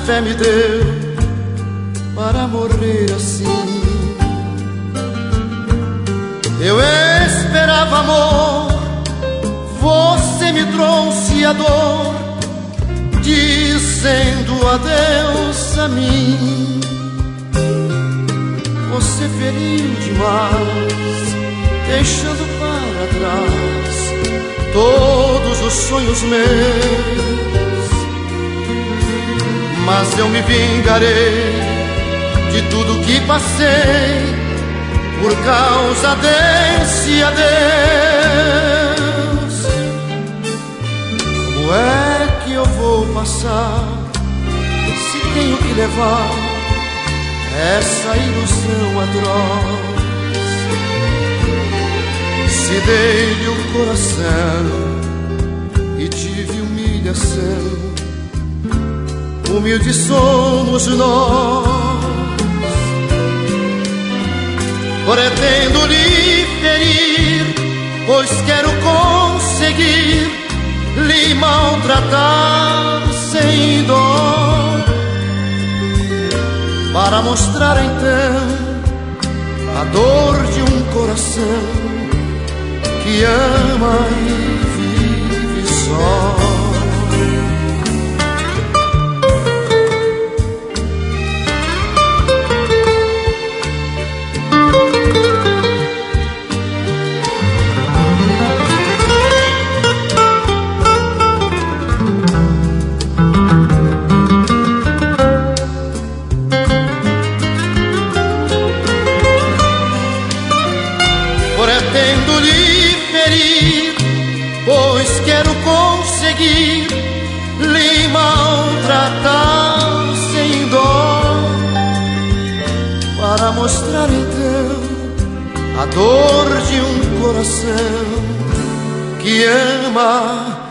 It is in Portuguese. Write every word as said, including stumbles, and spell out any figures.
fé me deu para morrer assim. Eu esperava amor, você me trouxe a dor, dizendo adeus a mim. Você feriu demais, deixando para trás todos os sonhos meus. Mas eu me vingarei de tudo que passei por causa desse adeus. Como é que eu vou passar se tenho que levar essa ilusão atroz? Se dei-lhe o coração e tive humilhação, humildes somos nós. Pretendo lhe ferir, pois quero conseguir lhe maltratar sem dó, para mostrar então a dor de um coração que ama e vive só. Pretendo lhe ferir, pois quero conseguir lhe maltratar sem dó, para mostrar então a dor de um coração que ama